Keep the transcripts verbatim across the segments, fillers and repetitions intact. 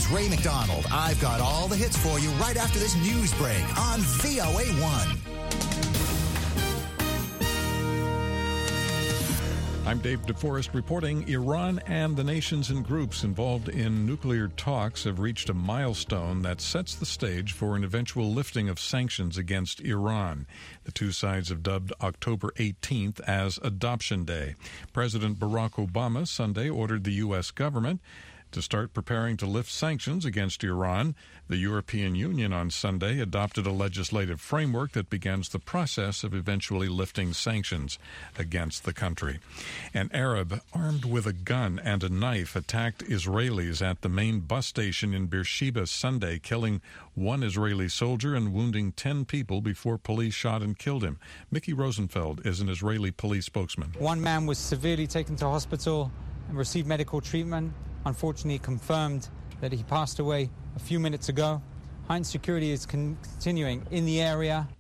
Ray McDonald. I've got all the hits for you right after this news break on V O A one. I'm Dave DeForest reporting Iran and the nations and groups involved in nuclear talks have reached a milestone that sets the stage for an eventual lifting of sanctions against Iran. The two sides have dubbed October eighteenth as Adoption Day. President Barack Obama Sunday ordered the U S government to start preparing to lift sanctions against Iran. The European Union on Sunday adopted a legislative framework that begins the process of eventually lifting sanctions against the country. An Arab armed with a gun and a knife attacked Israelis at the main bus station in Beersheba Sunday, killing one Israeli soldier and wounding ten people before police shot and killed him. Mickey Rosenfeld is an Israeli police spokesman. One man was severely taken to hospital and received medical treatment. Unfortunately, confirmed that he passed away a few minutes ago. Heinz Security is con- continuing in the area.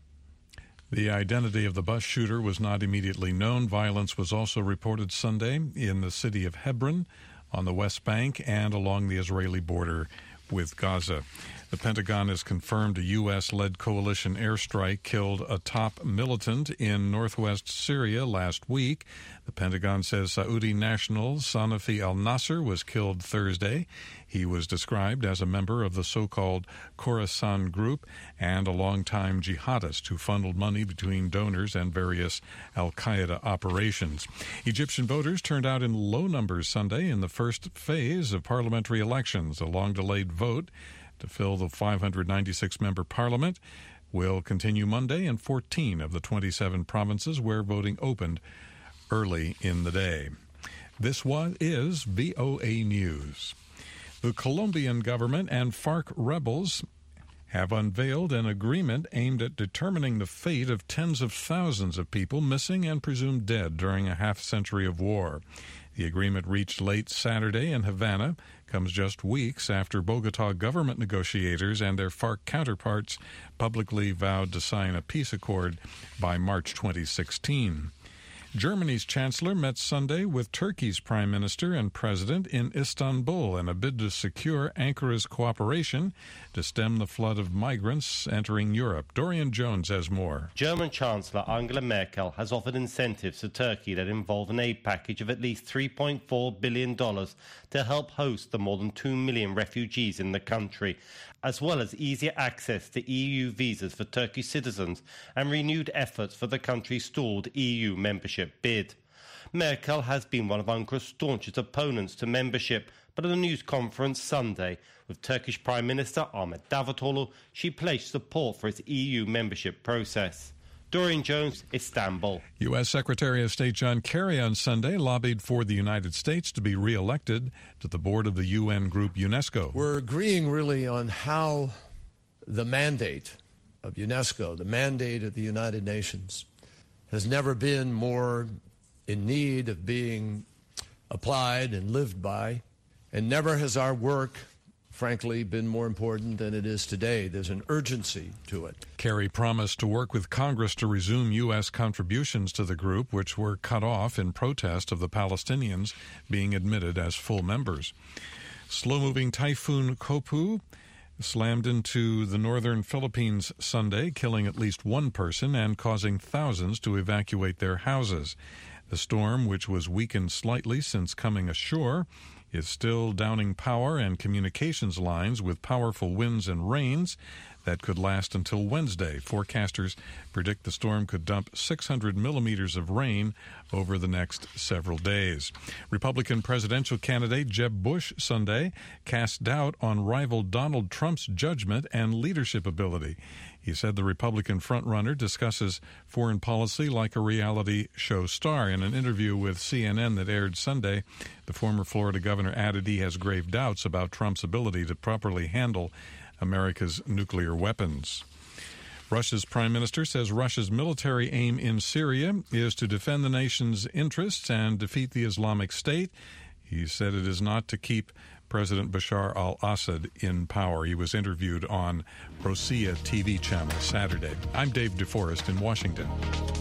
The identity of the bus shooter was not immediately known. Violence was also reported Sunday in the city of Hebron on the West Bank and along the Israeli border with Gaza. The Pentagon has confirmed a U S-led coalition airstrike killed a top militant in northwest Syria last week. The Pentagon says Saudi national Sanafi al-Nasser was killed Thursday. He was described as a member of the so-called Khorasan group and a longtime jihadist who funneled money between donors and various al-Qaeda operations. Egyptian voters turned out in low numbers Sunday in the first phase of parliamentary elections. A long-delayed vote to fill the five hundred ninety-six member parliament will continue Monday in fourteen of the twenty-seven provinces where voting opened early in the day. This one is V O A News. The Colombian government and FARC rebels have unveiled an agreement aimed at determining the fate of tens of thousands of people missing and presumed dead during a half-century of war. The agreement reached late Saturday in Havana comes just weeks after Bogota government negotiators and their FARC counterparts publicly vowed to sign a peace accord by March twenty sixteen. Germany's chancellor met Sunday with Turkey's prime minister and president in Istanbul in a bid to secure Ankara's cooperation to stem the flood of migrants entering Europe. Dorian Jones has more. German Chancellor Angela Merkel has offered incentives to Turkey that involve an aid package of at least three point four billion dollars to help host the more than two million refugees in the country, as well as easier access to E U visas for Turkish citizens and renewed efforts for the country's stalled E U membership bid. Merkel has been one of Ankara's staunchest opponents to membership, but at a news conference Sunday with Turkish Prime Minister Ahmet Davutoglu, she pledged support for its E U membership process. Dorian Jones, Istanbul. U S. Secretary of State John Kerry on Sunday lobbied for the United States to be re-elected to the board of the U N group UNESCO. We're agreeing really on how the mandate of UNESCO, the mandate of the United Nations, has never been more in need of being applied and lived by, and never has our work, frankly, been more important than it is today. There's an urgency to it. Kerry promised to work with Congress to resume U S contributions to the group, which were cut off in protest of the Palestinians being admitted as full members. Slow-moving Typhoon Kopu slammed into the northern Philippines Sunday, killing at least one person and causing thousands to evacuate their houses. The storm, which was weakened slightly since coming ashore, is still downing power and communications lines with powerful winds and rains that could last until Wednesday. Forecasters predict the storm could dump six hundred millimeters of rain over the next several days. Republican presidential candidate Jeb Bush Sunday cast doubt on rival Donald Trump's judgment and leadership ability. He said the Republican frontrunner discusses foreign policy like a reality show star. In an interview with C N N that aired Sunday, the former Florida governor added he has grave doubts about Trump's ability to properly handle America's nuclear weapons. Russia's prime minister says Russia's military aim in Syria is to defend the nation's interests and defeat the Islamic State. He said it is not to keep President Bashar al-Assad in power. He was interviewed on Rossiya T V channel Saturday. I'm Dave DeForest in Washington.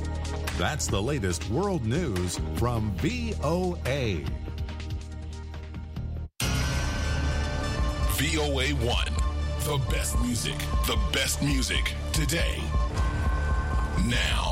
That's the latest world news from V O A. V O A one. The best music. The best music. Today. Now.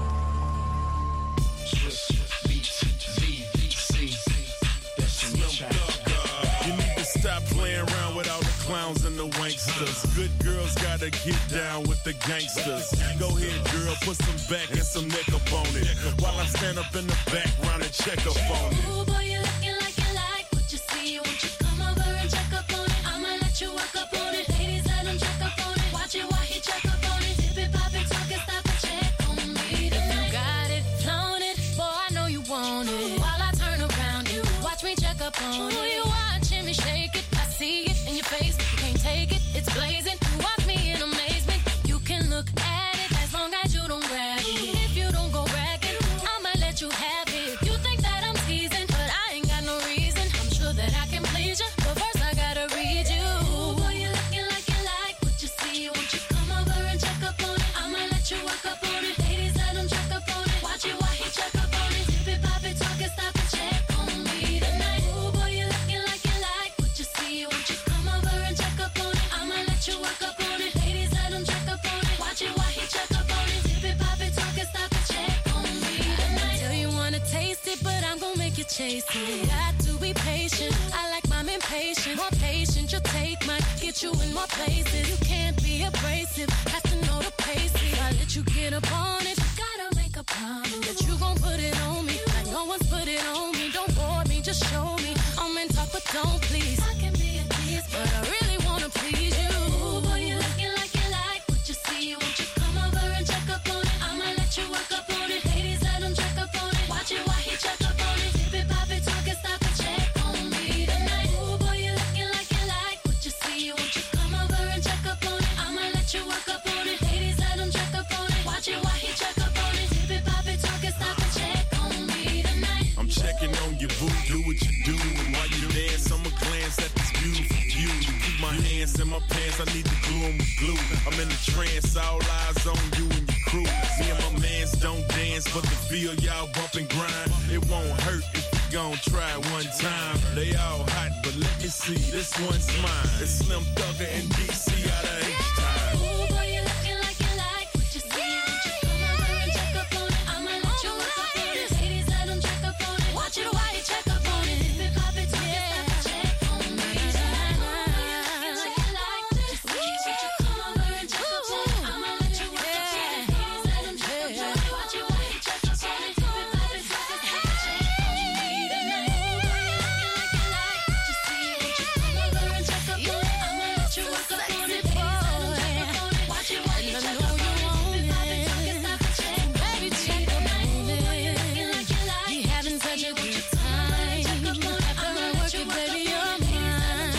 You need to stop playing around with all the clowns and the wanksters. Good girls gotta get down with the gangsters. Go ahead, girl, put some back and some neck up on it. While I stand up in the background and check up on it. Ooh, boy, you looking like you like what you see. Won't you come over and check up on it? I'ma let you work up on it. Ladies, let him check up on it. Watch it while he check up on it. Tip it, pop it, talk it, stop and check on me tonight. You got it, flown it, boy, I know you want it. While I turn around, you watch me check up on it. Ooh, you watching me shake it, I see it in your face. You can't take it, it's blazing. You watch me in amazement. You can look at it as long as you don't grab it. If you don't go bragging, I'ma let you have it. You think that I'm teasing, but I ain't got no reason. I'm sure that I can please you, but first I gotta read you. Ooh, boy, you looking like you like what you see. Won't you come over and check up on it? I'ma let you work up on it. Ladies, let him check up on it. Watch it while he check up on it. Tip it, pop it, talk it, stop and check on me tonight. Ooh, boy, you looking like you like what you see. Won't you come over and check up on it? I'ma let you work up on it. Ladies, let him check up on it. Watch it while he check up on it. Tip it, pop it, talk it, stop and check on me tonight. Tell you wanna taste it, but I'm gonna make you chase it. Got to be patient. I like mine impatient. More patient, you'll take might get you in more places. You can't be abrasive, have to know the pace. I let you get up on it. Gotta make a promise that you gon' put it on me. Like no one's put it on me. Don't bore me, just show me. I'm in talk, but don't please. I can be a tease, but I really wanna please you. Ooh, boy, you looking like you like what you see. Won't you come over and check up on it? I'ma let you work up on it. Ladies, let him check up on it. Watch it while he check up on it. Tip it, pop it, talk it, stop and check on me tonight. Ooh, boy, you looking like you like what you see. Won't you come over and check up on it? I'ma let you work up on it. Ladies, let him check up on it. Watch it while he check up on it. Tip it, pop it, talk it, stop and check on me tonight. I'm checking on your boo, do what you do. And while you dance, I'ma glance at this beautiful view. Keep my hands in my pants, I need to glue 'em with glue. I'm in a trance, all eyes on you and your crew. Me and my mans don't dance, but the feel y'all bump and grind. It won't hurt if you gon' try it one time. They all hot, but let me see, this one's mine. It's Slim Thugger and D C out of H-Time. Ooh, boy, you looking like you like what you see. Won't you come over and check up on it? I'ma let you work up on it. Ladies, let him check up on it. Watch it while he check up on it. Tip it, pop it, talk it, stop and check on me tonight. Ooh, boy, you looking like you like what you see. Won't you come over and check up on it? I'ma let you work up on it. Ladies, let him check up on it. Watch it while he check up on it. Tip it, pop it, talk it, stop and check on me tonight. Ooh, boy, you looking like you like what you see. Won't you come over and check up on it? I'ma let you work up on it. Ladies, let him check up on it. Watch it while he check up on it. Tip it, pop it, talk it, stop and check on me tonight. Ooh, boy, you looking like you like You having such a good time. After I work it, baby, you're mine.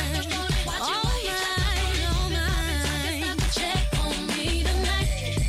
All mine, all mine. check on me tonight.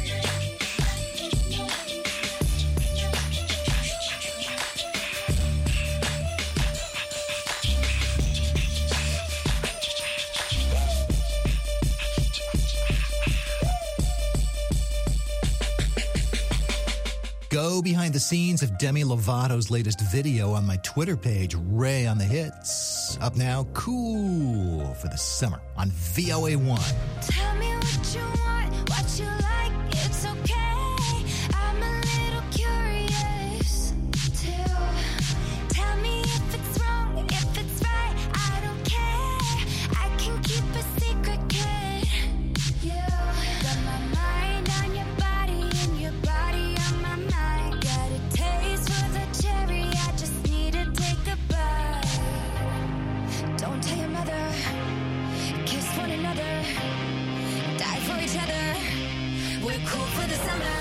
Go behind the scenes of Demi Lovato's latest video on my Twitter page, Ray on the Hits. Up now, Cool for the summer on V O A one. Tell me what you want, what you like, it's okay. I'm a little curious too. Tell me if it's wrong, if it's right, I don't care. I can keep a secret, kid. You got my mind on your body and your body on my mind. Got a taste for the cherry, I just need to take a bite. Don't tell your mother, kiss one another, die for each other. We're cool for the summer.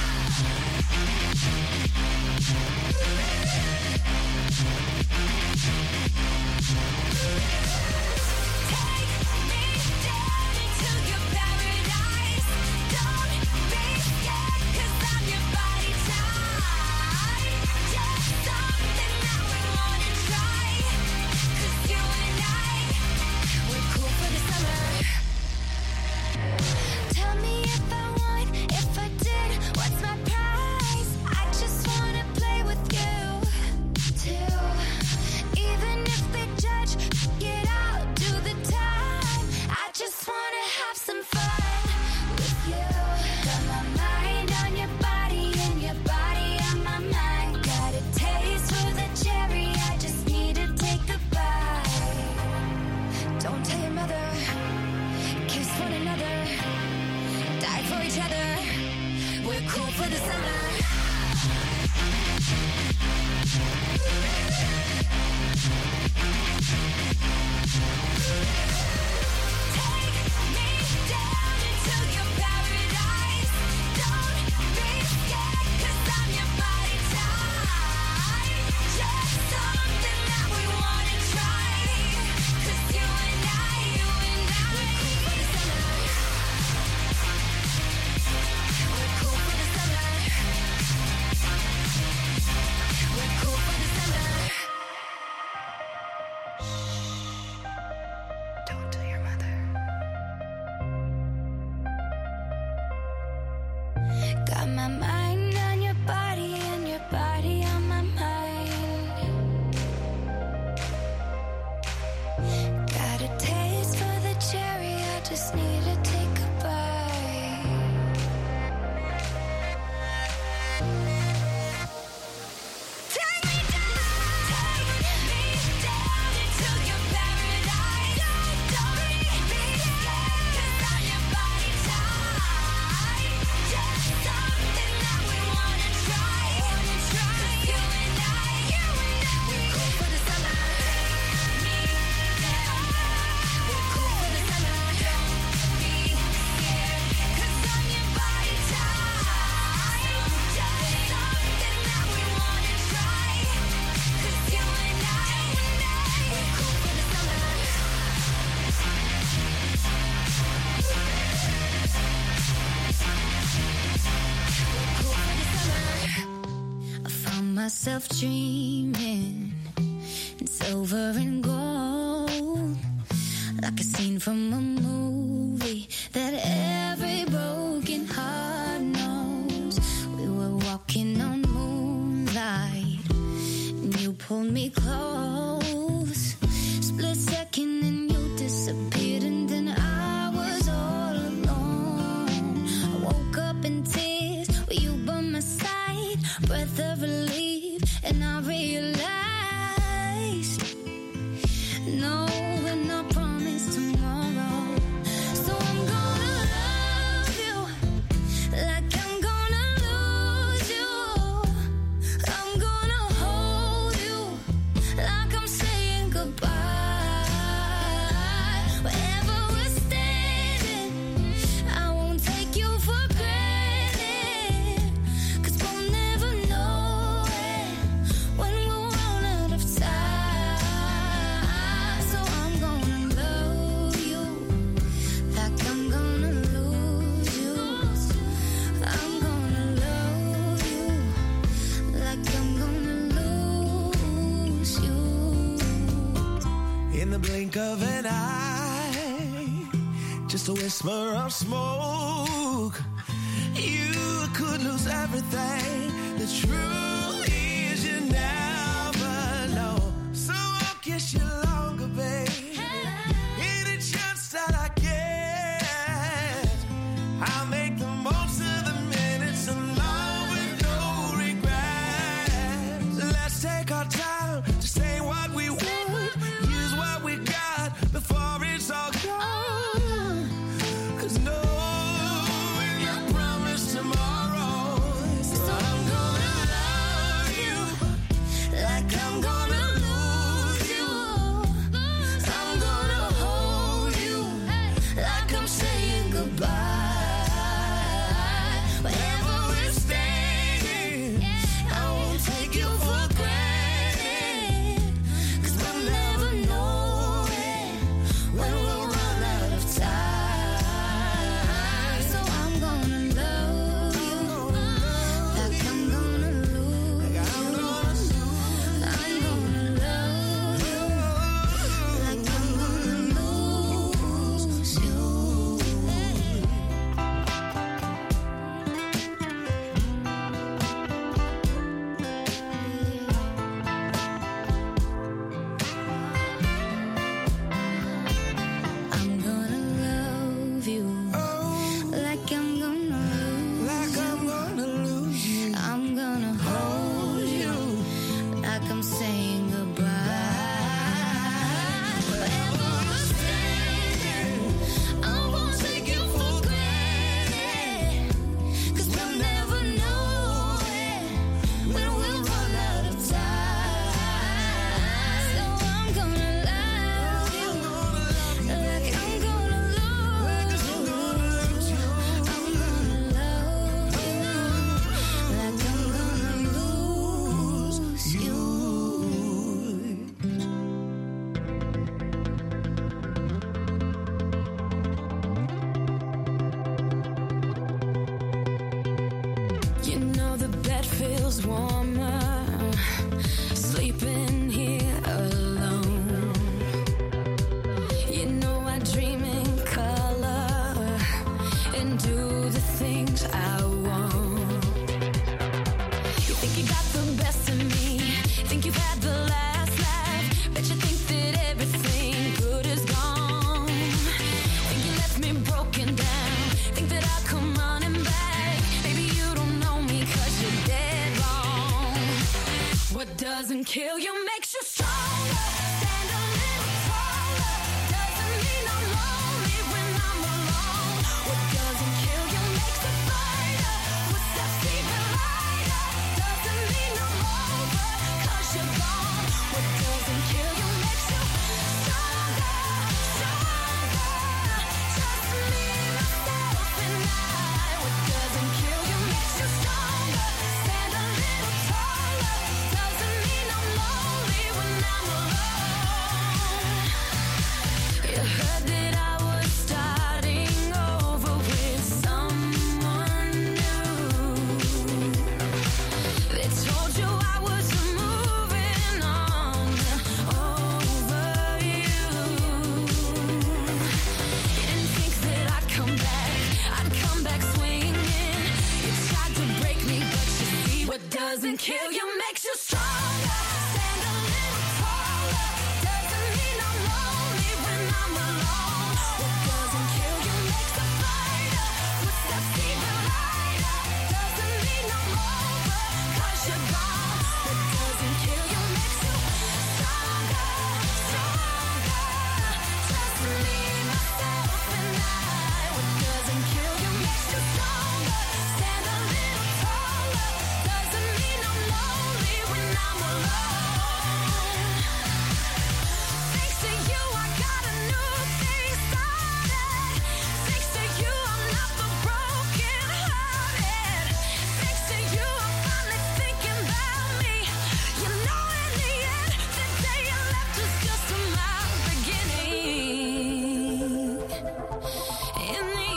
Take me down into your paradise. Don't be scared, 'cause I'm your body type. Just something that we wanna try. 'Cause you and I, we're cool for the summer. Tell me if I want, if I did, Got my mind on your body and your body on my mind. Got a taste for the cherry, I just need to take a bite. Take me down, take me down into your paradise. Don't, don't be scared, 'cause I'm your body type. Just something that we wanna try, wanna try. 'Cause you and I, you and I, we're cool for the summer. Me, yeah, we're cool for the summer. Don't be scared, 'cause I'm your body type. Just something that we wanna try. 'Cause you and I, we're cool for the summer. I found myself dreaming in silver and gold, like a scene from a movie that every broken heart knows. We were walking on moonlight, and you pulled me close. Split second, and you disappeared, and then I was all alone. I woke up in tears with you by my side, breath of relief, and I realized, no, we're not promised tomorrow. So I'm gonna love you like I'm gonna lose you. I'm gonna hold you like I'm saying goodbye. Wherever we're standing, I won't take you for granted, 'cause we'll never know it when we'll run out of time. So I'm gonna love you like I'm gonna lose you. I'm gonna love you like I'm gonna lose you. In the blink of an eye, just a whisper of smoke, you could lose everything. The truth is you never know. So I'll kiss you longer, babe. Any chance that I get, I'll make the most of the minutes alone with no regrets. Let's take our time to say what we want, use what we got before it's all gone. 'Cause no, we're not promised tomorrow. So I'm gonna love feels warmer, sleeping here alone. You know I dream in color and do the things I want. You think you got the best of me, think you've had the last laugh, bet you think that everything good is gone. Think you left me broken down, think that I'll come running back. Baby, you don't know me 'cause you're dead wrong. What doesn't kill you makes you stronger. Stand a little taller. Doesn't mean I'm lonely when I'm alone. What doesn't kill you makes a fighter. Footsteps even lighter. Doesn't mean I'm over 'cause you're gone. What doesn't kill you makes you stronger, stronger. Just me, myself, and I. What doesn't kill you makes you stronger. Stand a little taller. Doesn't mean I'm lonely when I'm alone. You heard that I was starting over with someone new. They told you I was moving on over you. You didn't think that I'd come back, I'd come back swinging. You tried to break me, but you see what doesn't kill you makes you stronger. Stand a little taller. Doesn't mean I'm lonely when I'm alone. What doesn't kill you makes a fighter. Footsteps even lighter. Doesn't mean I'm over 'cause you're gone. What doesn't kill you makes you stronger, stronger. Just me, myself, and I. What doesn't kill you makes you stronger. Stand a little taller. Doesn't mean I'm lonely when I'm alone. Thanks to you, I got a new thing started. Thanks to you, I'm not the broken hearted. Thanks to you, I'm finally thinking about me. You know, in the end, the day you left was just my beginning. In the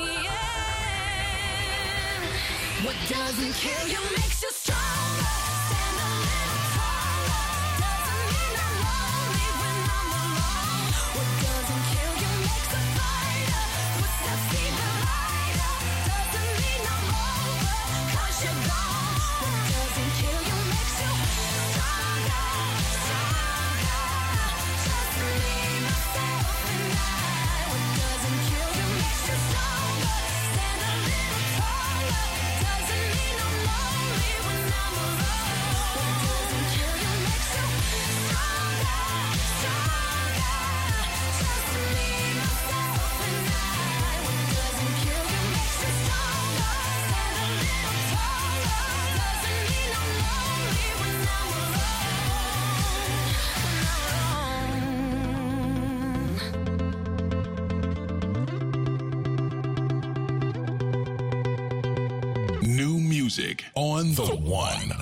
end, what doesn't kill you makes you stronger. Stand a little taller. Doesn't mean I'm lonely when I'm alone. What doesn't kill you makes a fighter. Footsteps even lighter. Doesn't mean I'm over 'cause you're gone. What doesn't kill you makes you stronger, stronger. Just me, myself, and I. What doesn't kill you makes you stronger. Stand a little taller. Doesn't mean I'm lonely when I'm alone. What doesn't kill you makes you stronger, stronger. Just me, myself, and I. What doesn't kill you makes you stronger. Stand a little taller. Doesn't mean I'm lonely when I'm alone. New music on the one.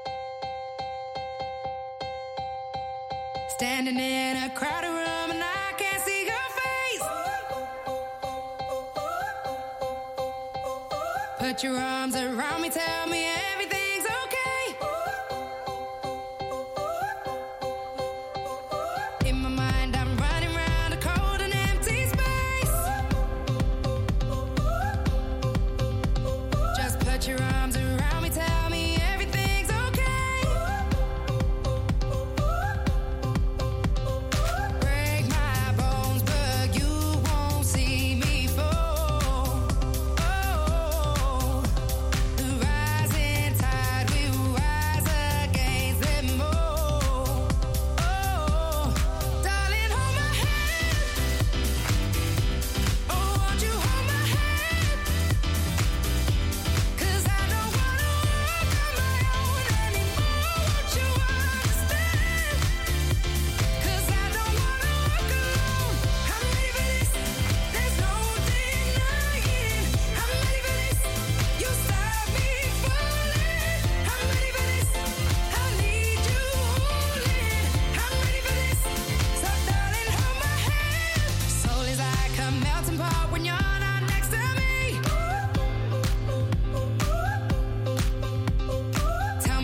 Standing in a crowded room and I can't see your face. Put your arms around me, tell me everything's okay. In my mind, I'm running round a cold and empty space. Just put your arms around me, tell me everything's okay. Break my bones, but you won't see me fall. Oh, the rising tide will rise against them all. Oh, darling, hold my hand. Oh, won't you hold my hand? 'Cause I don't wanna walk on my own anymore. Won't you understand? 'Cause I don't wanna walk alone. I'm ready for this. There's no denying. I'm ready for this. You stop me falling. I'm ready for this. I need you holding. I'm ready for this. So darling, hold my hand. Soul is like a melting pot when you're not next to me. Tell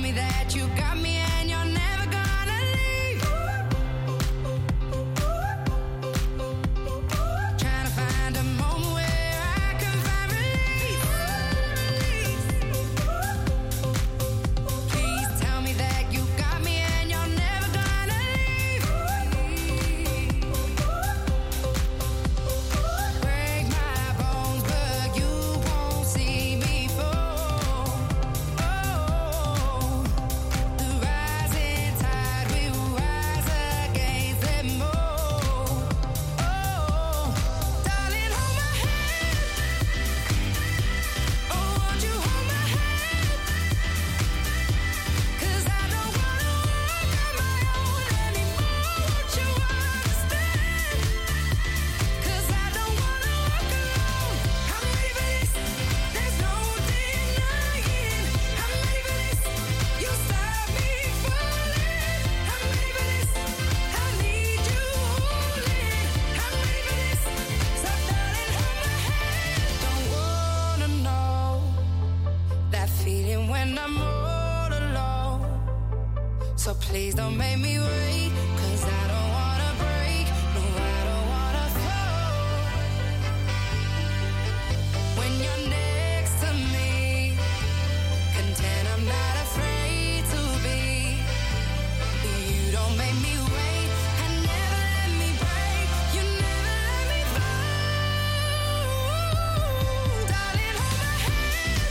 please don't make me wait, 'cause I don't wanna break, no, I don't wanna fall. When you're next to me, content I'm not afraid to be. You don't make me wait, and never let me break, you never let me fall. Darling, hold my hand.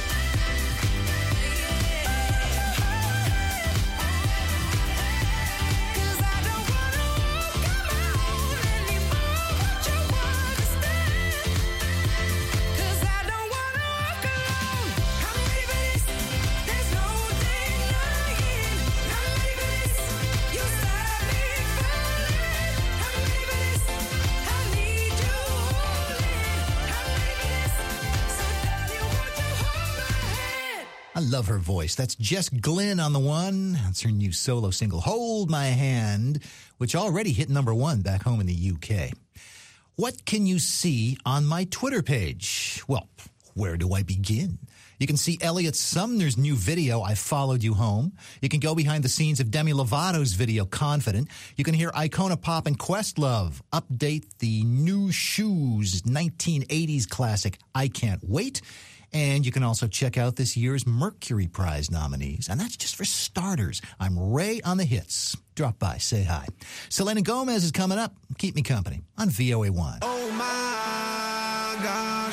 'Cause I don't wanna walk on my own anymore. Won't you understand? 'Cause I don't wanna walk alone. I'm ready for this. There's no denying. I'm ready for this. You start me falling. I'm ready for this. I need you holding. I'm ready for this. So darling, won't you hold my hand? I love her voice. That's Jess Glynn on the one. That's her new solo single, Hold My Hand, which already hit number one back home in the U K. What can you see on my Twitter page? Well, where do I begin? You can see Elliot Sumner's new video, I Followed You Home. You can go behind the scenes of Demi Lovato's video, Confident. You can hear Icona Pop and Questlove update the New Shoes nineteen eighties classic, I Can't Wait. And you can also check out this year's Mercury Prize nominees. And that's just for starters. I'm Ray on the Hits. Drop by, say hi. Selena Gomez is coming up. Keep me company on V O A one. Oh my gosh.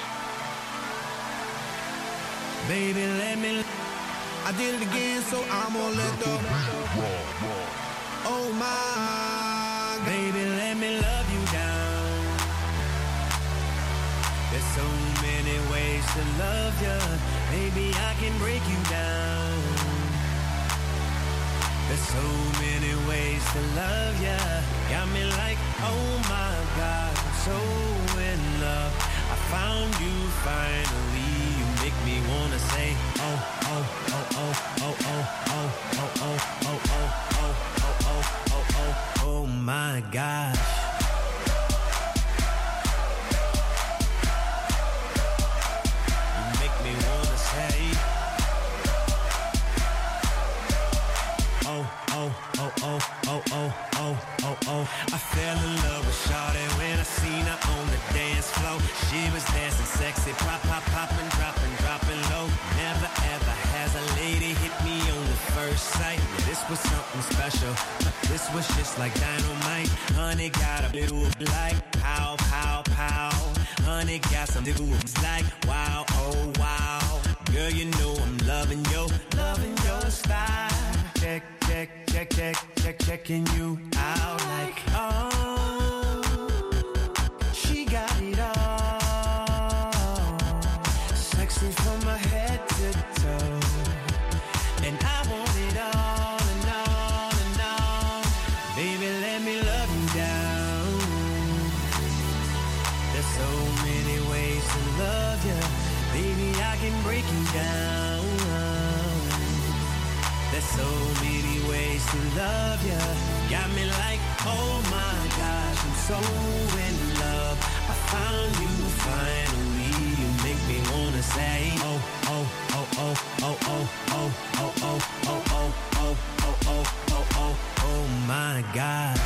Baby, let me. I did it again, so I'm gonna let the. Oh my. Baby, let me love you down. There's so many ways to love you. Maybe I can break you down. There's so many ways to love you. Got me like, oh my God, I'm so in love. I found you finally. You make me wanna say, oh, oh, oh, oh, oh, oh, oh, oh, oh, oh, oh, oh, oh, oh, oh, oh, oh my gosh. You make me wanna say, oh, oh, oh, oh, oh, oh, oh, oh, oh. I fell in love with Shawty when I seen her on the dance floor. She was dancing sexy, pop, pop, popping, dropping, dropping low. Never ever has a lady hit me on the first sight. Yeah, this was something special. This was just like dynamite. Honey got a little like pow, pow, pow. Honey got some dudes like wow, oh wow. Girl, you know I'm loving yo, loving your style. Check, check, check, check, check, checking you out like oh. She got it all. Sexy from my head to toe. And I want it all and all and all. Baby, let me love you down. There's so many ways to love you. Baby, I can break you down. There's so many ways to love you. Got me like, oh my gosh, I'm so in love. I found you finally. You make me wanna say, oh, oh, oh, oh, oh, oh, oh, oh, oh, oh, oh, oh, oh, oh, oh, oh, oh my gosh.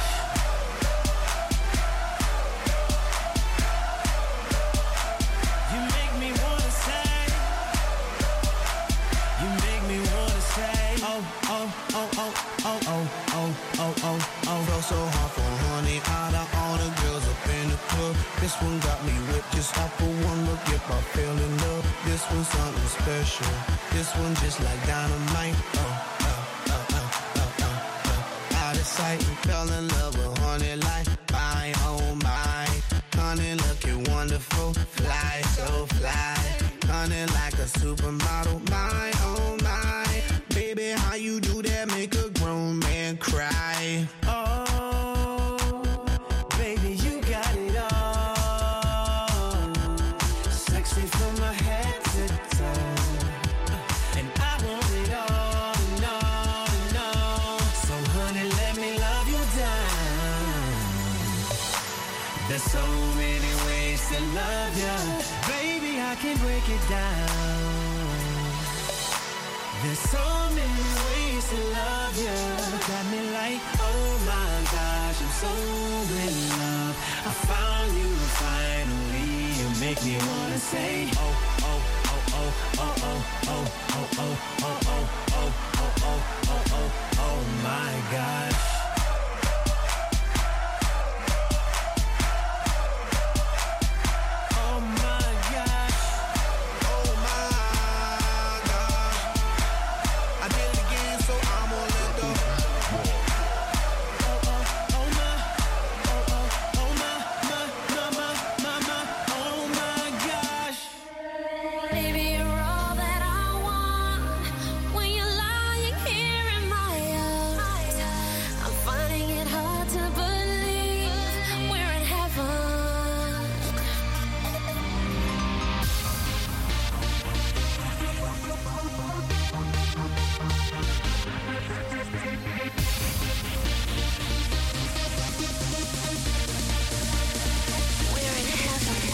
You make me wanna say, you make me wanna say, oh, oh, oh, oh, oh, oh, oh, oh, oh, oh. Felt so hard for honey, out of all the girls up in the club. This one got me whipped just off of one look. If I fell in love, this one's something special. This one just like dynamite. Oh, oh, oh, oh, oh, oh, oh. Out of sight and fell in love with honey like my, oh my. Honey looking wonderful, fly so fly. Honey like a supermodel, my, oh my. Baby, how you do that make a grown man cry? Oh, baby, you got it all. Sexy from my head to toe. And I want it all and all and all. So honey, let me love you down. There's so many ways to love you. Baby, I can break it down. There's so many ways used to love you. Got me like, oh my gosh, I'm so in love. I found you finally. You make me wanna say, oh, oh, oh, oh, oh, oh, oh, oh, oh, oh, oh, oh, oh, oh, oh, oh, oh my gosh. Baby, you're all that I want. When you're lying here in my arms, I'm finding it hard to believe we're in heaven. We're in heaven.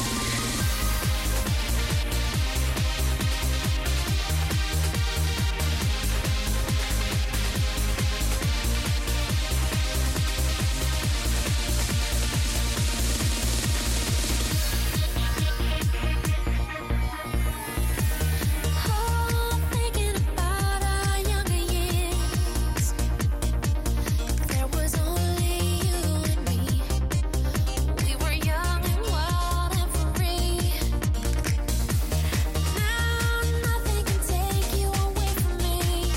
Oh, thinking about our younger years. There was only you and me. We were young and wild and free. Now nothing can take you away from me.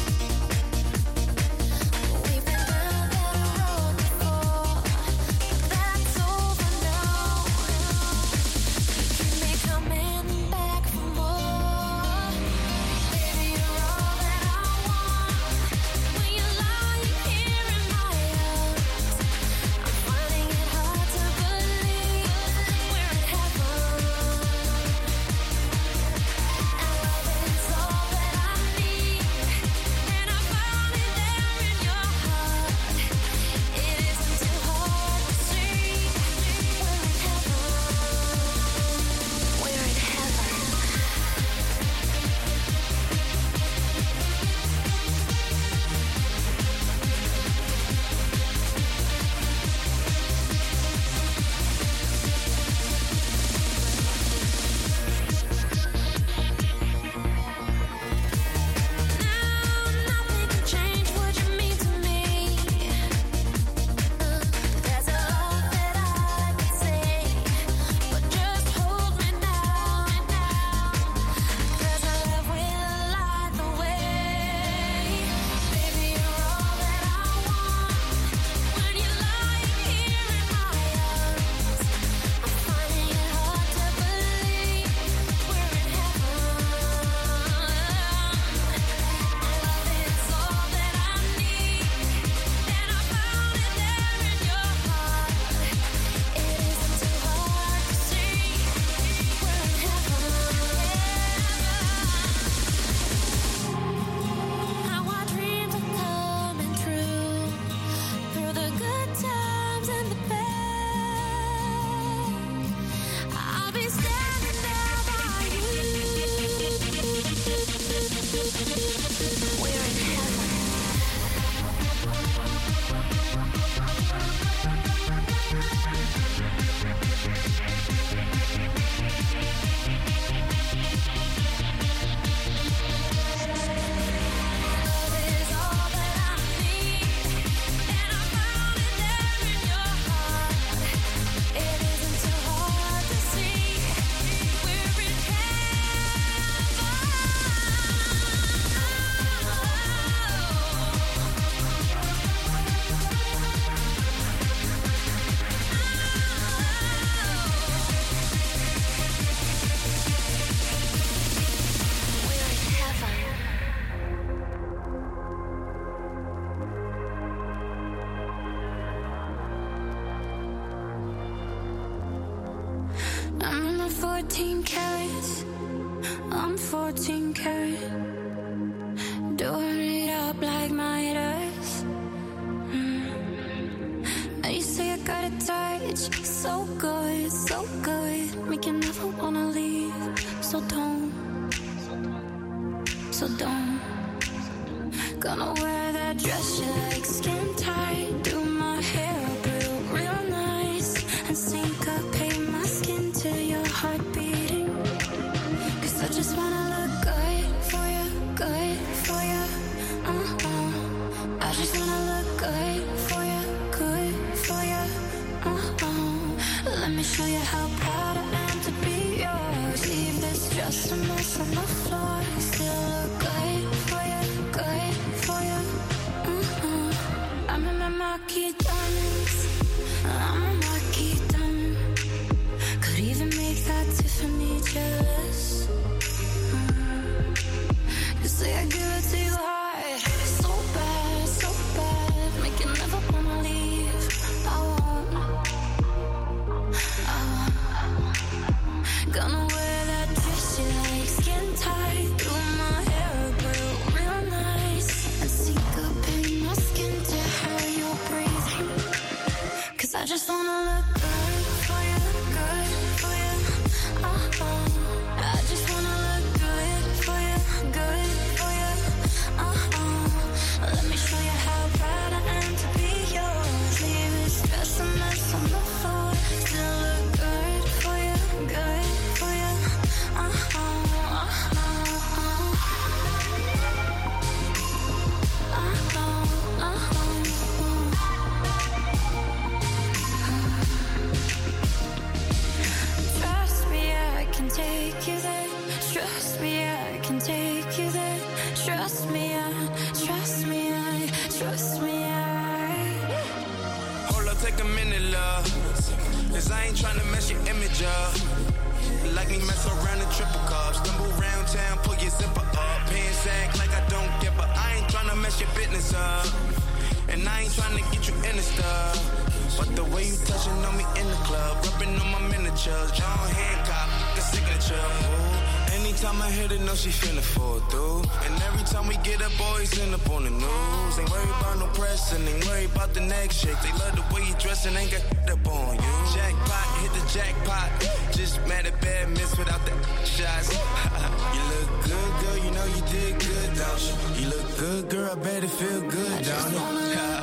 We've been down that road before, but that's over now. Keep me coming back for more. Baby, you're all that I want. When you're lying here in my arms, I'm finding it hard to believe we're in heaven. And love is all that I need, and I found it there in your heart. It isn't too hard to see. We're in heaven. We're in heaven. Now nothing can change what you mean to me. There's a lot that I could say, but just hold me now. 'Cause our love will light the way. Baby, you're all that I want. When you're lying here in my arms, I'm finding it hard to believe we're in heaven. Love is all that I need, and I found it there in your heart. It isn't too hard to see. We're in heaven. How our dreams are coming true, through the good times and the bad. I'll be standing there by you. We're in heaven. Love is all that I need, and I found it there in your heart. It isn't too hard to see. We're in I'm not fourteen carats. I'm fourteen carat. Doing it up like Midas. Mm. Now you say I got a touch, so good, so good. Make you never wanna leave. So don't, so don't. Gonna wear that dress you like, skin tight. Do my hair up real, real nice. And syncopate my skin to your heart beating. Cause I just wanna look good for you, good for you. Uh-uh. I just wanna look good for you, good for you. Uh-uh. Let me show you how proud I am to be yours. Leave this dress a mess on the floor. Still look good for you, good for you. Uh-uh. I'm in my marquee diamonds. I'm a marquee diamond. Could even make that Tiffany jealous. Mm. You say I give it to you hard. So bad, so bad. Make you never wanna leave. I won't. I won't. Gonna wear that dress you like, skin tight. Do my hair up real, real nice. And syncopate my skin to how you're breathing. Cause I just wanna look good for you, good for you. Uh-uh. I just wanna look good for you, good for you. Uh-uh. Let me show you how proud I am to be yours. Leave this dress a mess on the floor. Still look good for you, good for you. Uh-uh. Uh-uh. Uh-uh. Uh-uh. Trust me, I can take you there. Trust me, I can take you there. Trust me, I, trust me, I, trust me, I. Hold up, take a minute, love. Cause I ain't tryna mess your image up. Like me mess around and triple cup. Stumble around town, pull your zipper up. Pants act like I don't give a. I ain't tryna mess your business up. And I ain't tryna get you in the stuff. But the way you touching on me in the club, rubbing on my miniatures, John Hancock, the signature. Ooh. Anytime I hit it, know she finna fall through. And every time we get up, boys end up on the news. Ain't worried about no press and ain't worried about the next chick. They love the way you dress and ain't got up on you. Jackpot, hit the jackpot. Just mad at bad miss without the shots. You look good, girl, you know you did good, don't you? You look good, girl, I bet it feel good, don't you?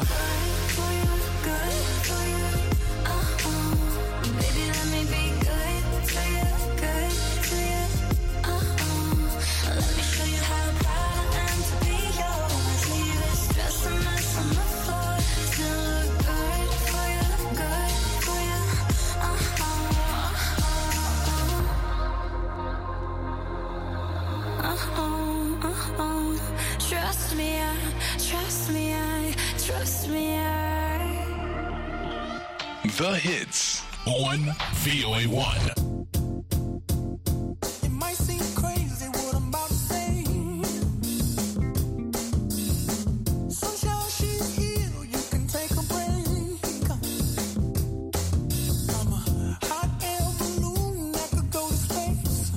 Trust me, I, trust me, I, trust me, I. The hits on V O A one. It might seem crazy what I'm about to say. Sunshine, she's here, you can take a break. I'm a hot air balloon that could go to space.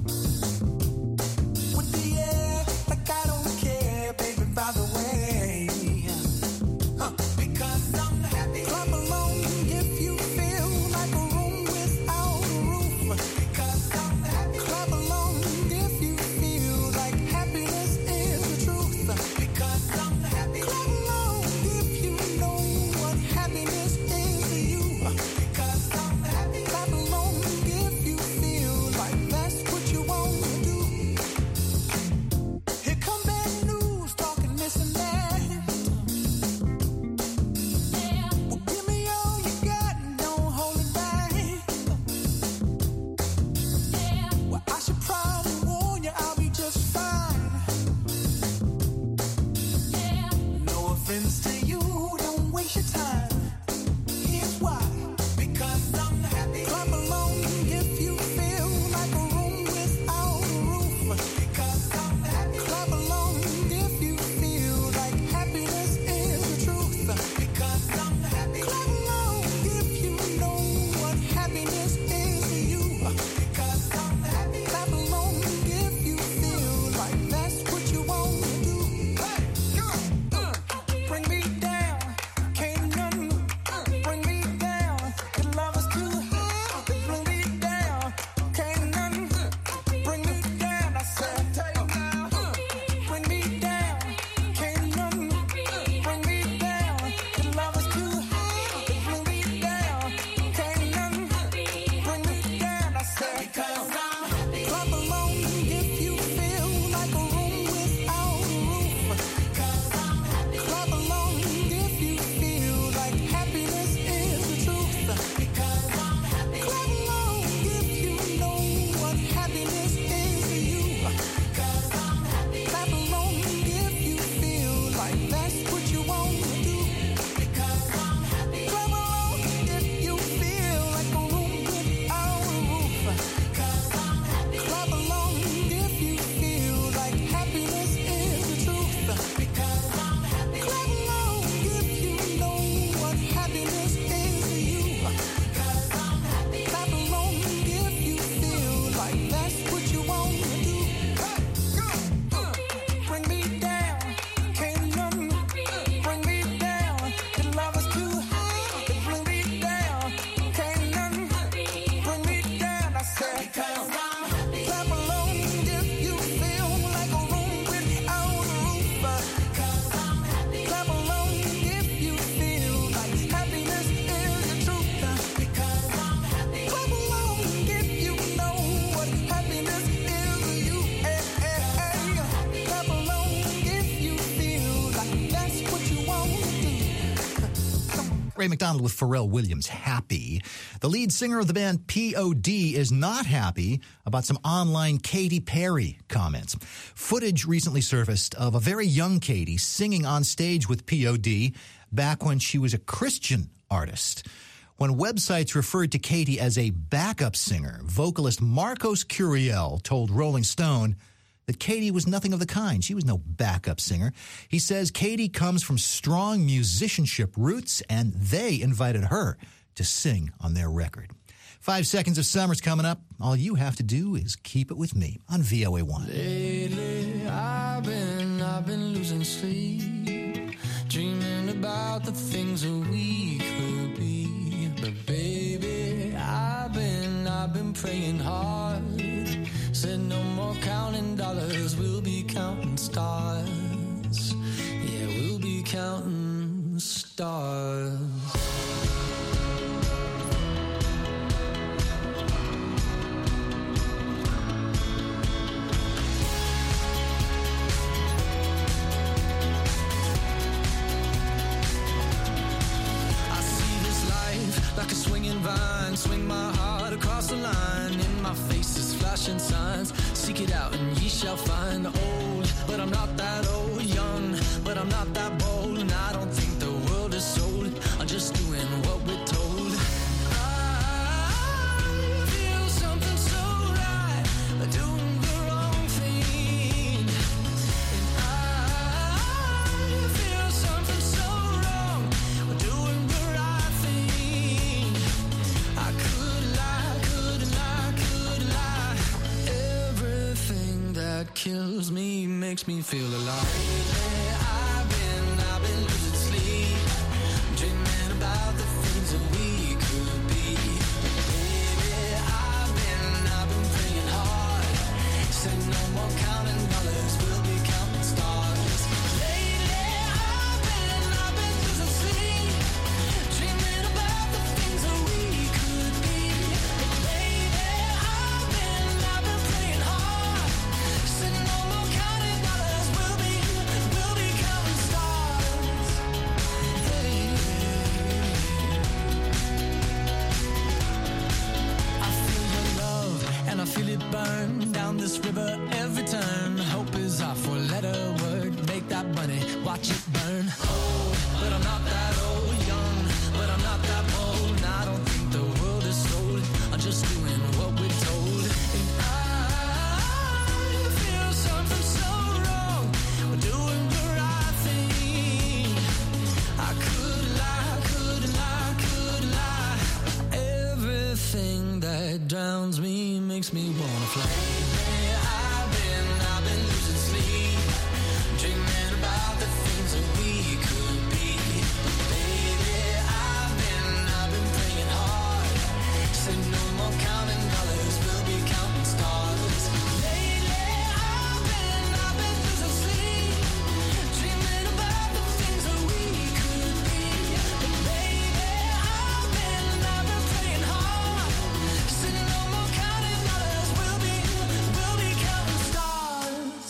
With the air, like I don't care, baby, by the way. Huh. Because I'm happy. Clap along if you feel like a room without a roof. Ray McDonald with Pharrell Williams, Happy. The lead singer of the band P O D is not happy about some online Katy Perry comments. Footage recently surfaced of a very young Katy singing on stage with P O D back when she was a Christian artist. When websites referred to Katy as a backup singer, vocalist Marcos Curiel told Rolling Stone that Katy was nothing of the kind. She was no backup singer. He says Katy comes from strong musicianship roots, and they invited her to sing on their record. Five Seconds of Summer's coming up. All you have to do is keep it with me on V O A one. Lately, I've been, I've been losing sleep, dreaming about the things that we could be. But baby, I've been, I've been praying hard. Said no more counting dollars, we'll be counting stars. Yeah, we'll be counting stars. Like a swinging vine, swing my heart across the line. In my face is flashing signs. Seek it out and ye shall find. Old, but I'm not that old. Young, but I'm not that bold. And I don't think the world is sold. I'm just doing what we're told. I feel something so right, doing the wrong thing. And I feel something so wrong, doing the right thing. I could lie, could lie, could lie. Everything that kills me makes me feel alive. Lately, I've been, I've been losing sleep, dreaming about the things that we could be. Baby, I've been, I've been praying hard. Said no more counting dollars, we'll be counting stars. Lately, I've been, I've been losing sleep, dreaming about the things that we could be. Baby, I've been, I've been praying hard. Said no more counting dollars, we'll be, we'll be counting stars. Hey. I feel your love and I feel it burn down this river every turn. Hope is our four-letter word. Make that money, watch it burn. Old, but I'm not that old. Young, but I'm not that bold. And I don't think the world is sold. I'm just doing what we're told. And I feel something so wrong. We're doing the right thing. I could lie, could lie, could lie. Everything that drowns me makes me wanna fly. Lately, I've been, I've been losing sleep, dreaming about the things that we could be. Baby, I've been, I've been praying hard. Said no more counting dollars, we'll be counting stars. Lately, I've been, I've been losing sleep, dreaming about the things that we could be. Baby, I've been, I've been praying hard. Said no more counting dollars, we'll be, we'll be counting stars.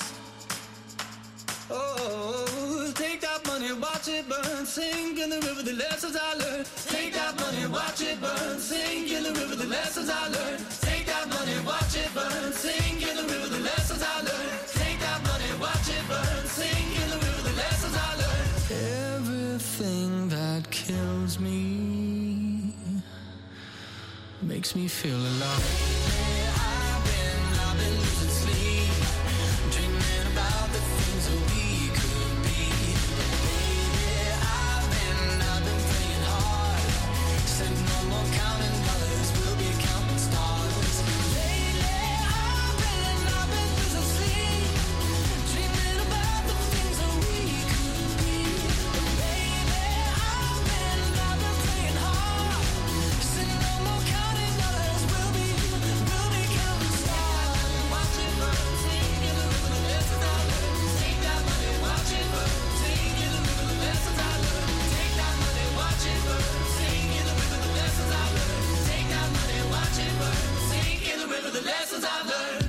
Oh, take that money, watch it burn, sing in the river the lessons I learned. Take that money, watch it burn, sing in the river the lessons I learned. Take that money, watch it burn, sing in the river the lessons I learned. Take that money, watch it burn, sing in the river the lessons I learned. Everything that kills me makes me feel alive. I've been, I've been losing sleep, dreaming about the things that we could be. Baby, I've been, I've been praying hard. Said no more counting dollars, we'll be counting stars. Lately, I've been, I've been losing sleep, dreaming about the things that we could be. Baby, I've been, I've been praying hard. Said no more counting dollars, we'll be, we'll be counting stars. Watch it burn, sing in the river the lessons I learned. Take that money, watch it burn, sing in the river the lessons I learned. Take that money, watch it burn, sing in the river the lessons I learned. Take that money, watch it burn, sing in the river the lessons I learned.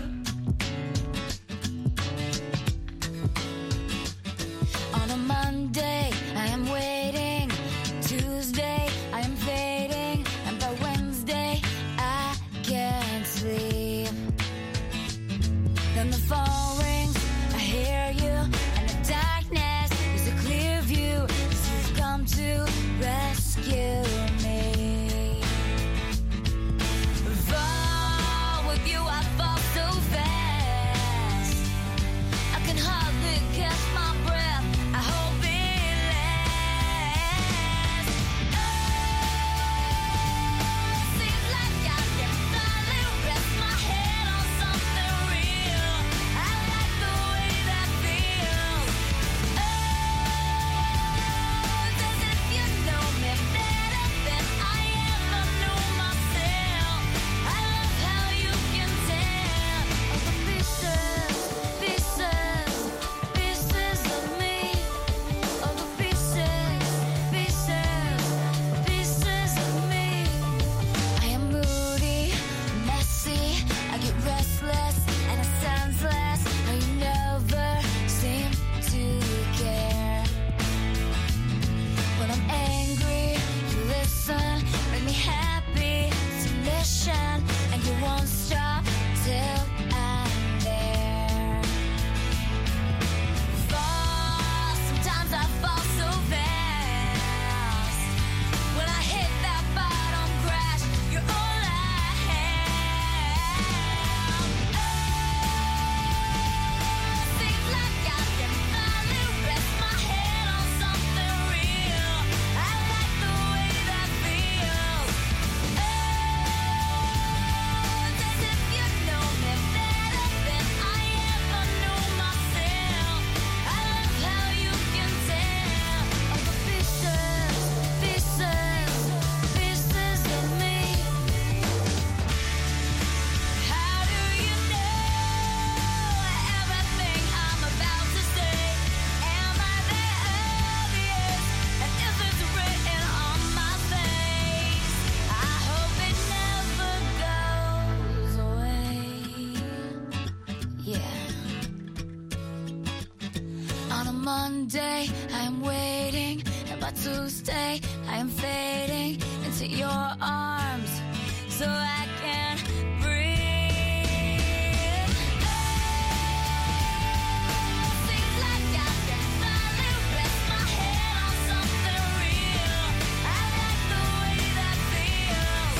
On a Monday, I am waiting. Tuesday, Then the phone rings, I hear you, and the darkness is a clear view, 'cause you've come to rescue me. Fall with you, I fall so fast. I can hardly catch my breath. I hope it lasts. Oh, seems like I can finally rest my head on something real. I like the way that feels. Oh, it's as if you know me better than I ever knew myself. I love how you can tell all the pieces, pieces, pieces of me. All the pieces, pieces, pieces of me. I am moody, messy, I get restless, and it sounds less. How you never seem to care. When I'm angry, you listen, make me happy, it's a mission, and you won't stop till I'm there. Fall, sometimes I fall so fast. When I hit that bottom crash, you're all I have. Oh, seems like I can finally rest my head on something real. I like the way that feels. Oh, it's as if you know me better than I ever knew myself. I love how you can tell all the pieces, pieces, pieces of me. How do you know everything I'm about to say? Am I that obvious? And if it's written on my face, I hope it never goes away. Yeah. On a Monday, I am waiting, and by Tuesday, I am fading into your arms, so I can breathe. Oh, seems like I can finally rest my head on something real. I like the way that feels.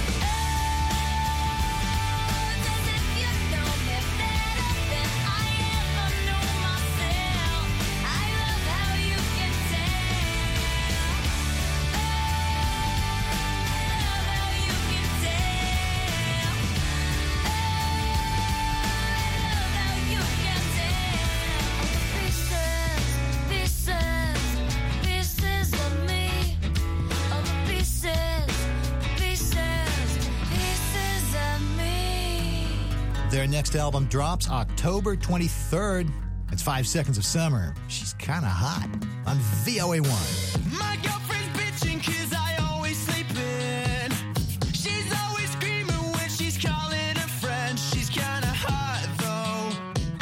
Oh, it's as if you know me better than I ever knew myself. I love how you can tell. Oh, I love how you can tell. Oh, I love how you can tell. All the pieces, pieces, pieces of me. All the pieces, pieces, pieces of me. Their next album drops October twenty-third. It's Five Seconds of Summer. She's kind of hot on V O A one. My girlfriend's bitching 'cause I always sleep in. She's always screaming when she's calling her friends. She's kinda hot though.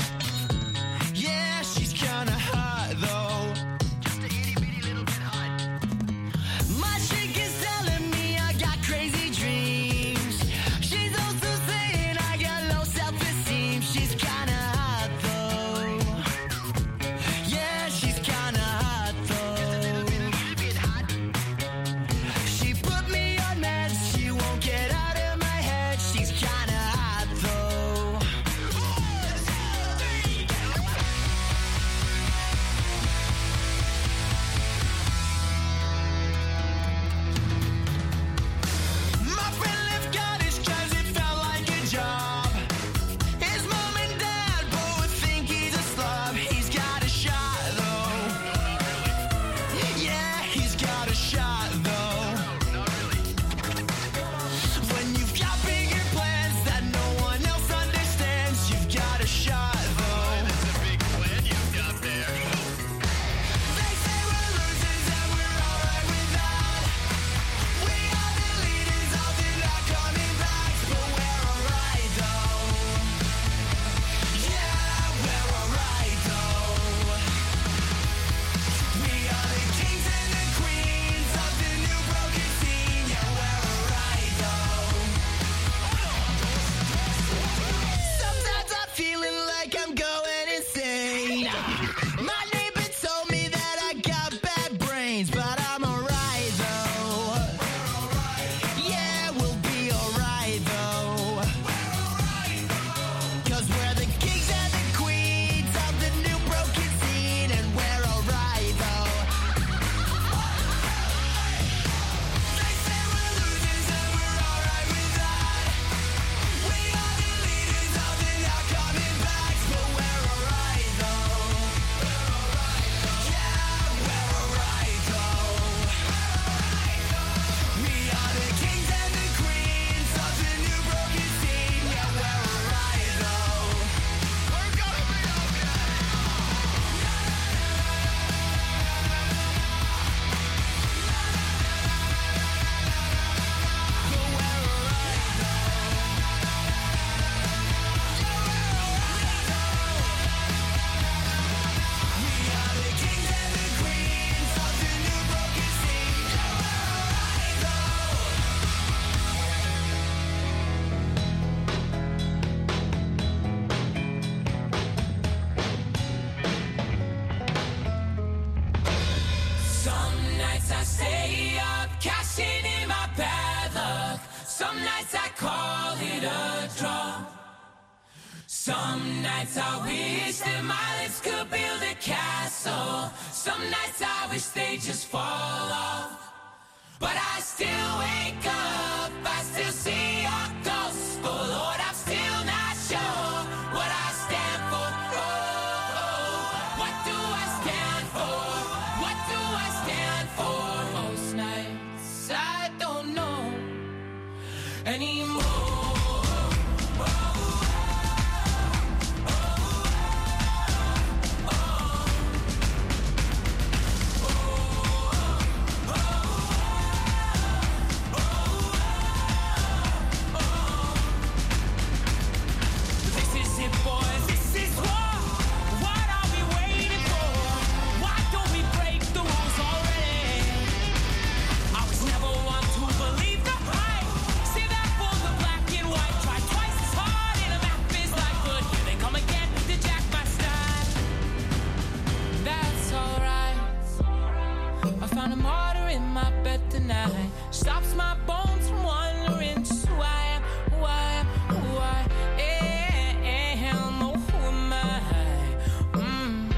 Yeah, she's kinda hot though. Just a itty bitty little bit hot. My chick is telling me I got crazy dreams. She's also saying I got low self-esteem. She's kinda hot though. Yeah, she's kinda hot though. She put me Some nights I wish that my lips could build a castle. Some nights I wish they just fall off. But I still wake up, I still see your ghost. Oh Lord, I'm still not sure what I stand for. Oh, oh, what do I stand for? What do I stand for? Most nights I don't know anymore. Stops my bones from wondering just who I am, who I am, who I am. Oh, who am I? Mm.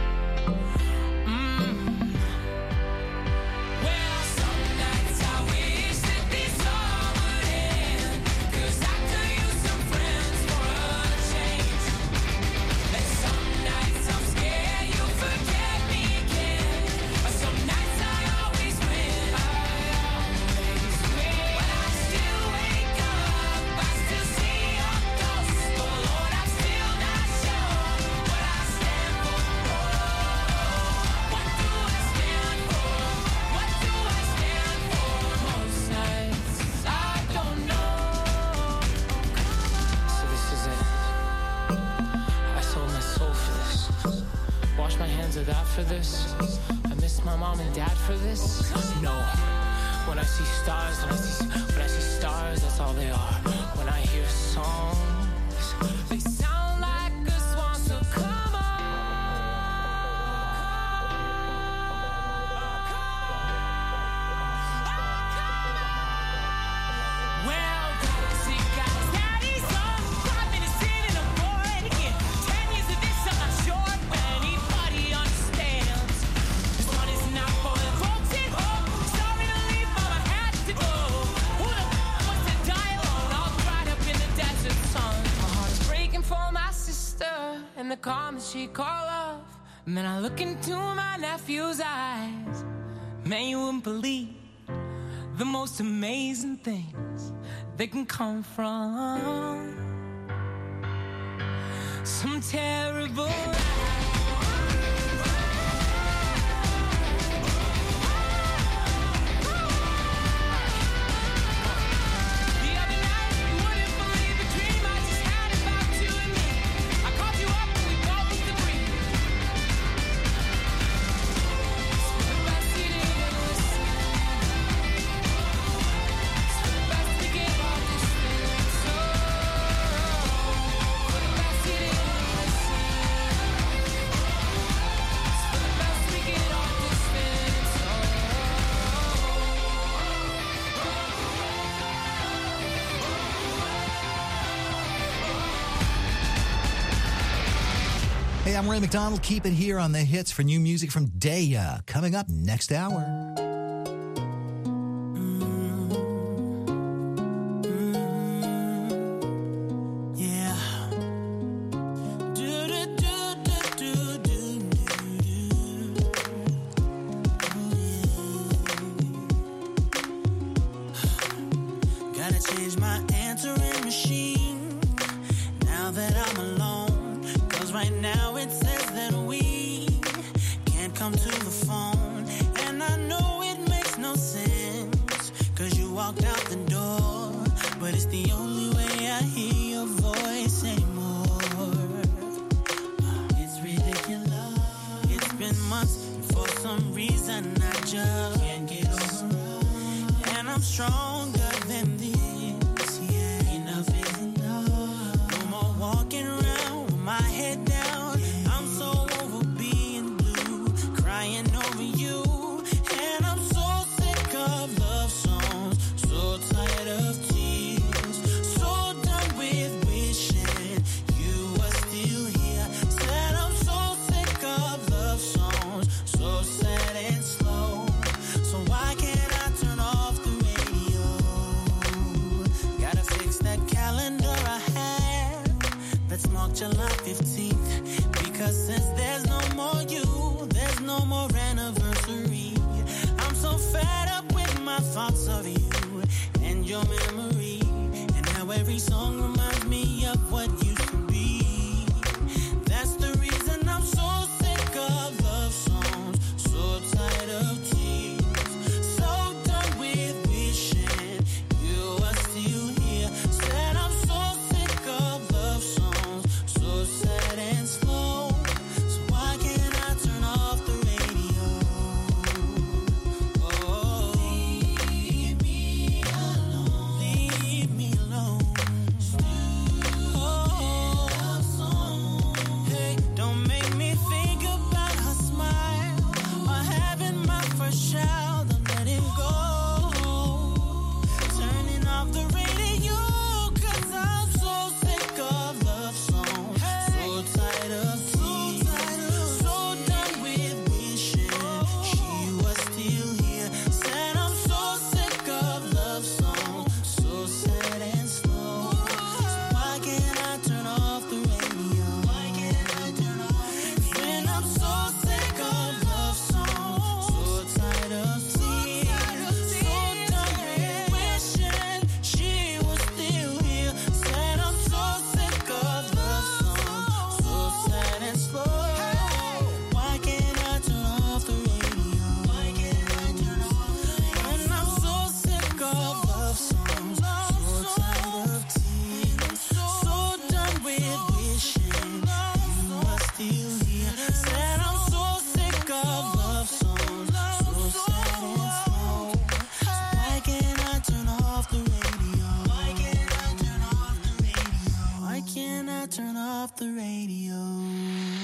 Mm. Well, some nights I wish that this all would end, 'cause I could use some friends for a change. And some nights I'm scared you'll forget me again. Some nights I always win. I my hands are that for this. I miss my mom and dad for this. No, when I see stars, when I see when I see stars, that's all they are. When I hear songs, they sound like a swan. So come on. Well, see, guys, daddy's on. Five minutes in and I'm bored again. Ten years of this, I'm not sure. And the calm she call off. And then I look into my nephew's eyes. Man, you wouldn't believe the most amazing things that can come from some terrible lies. Hey, I'm Ray McDonald. Keep it here on the hits for new music from Daya. Coming up next hour. So done with wishing you were still mark July fifteenth. Because since there's no more you, there's no more anniversary. I'm so fed up with my thoughts of you and your memory, and how every song reminds me of what used to be. That's the reason I'm so sick of love songs, so tired of tears, so done with wishing you were still here. Said I'm so sick of love songs, so sad and slow. So why can't I turn off the radio? Oh, leave me alone, leave me alone. Oh, love song. Hey, don't make me think about her smile or having my first child. I'm letting go, turning off the radio, 'cause I'm so sick of love songs, so tired of tears, so done with wishing she was still here. Said I'm so sick of love songs, so sad and slow. So why can't I turn off the radio? Why can't I turn off the radio? When I'm so sick of love songs, so tired of tears, so done with wishing she was still here. Said I'm so sick of love songs, so sad and slow. Why can't I turn off the radio? Why can't I turn off the radio? When I'm so sick of love songs, so tired of tears, so done with wishing you were still here. Said I'm so sick of love songs, so sad and slow. So why can't I turn off the radio? Why can't I turn off the radio? Why can't I turn off the radio?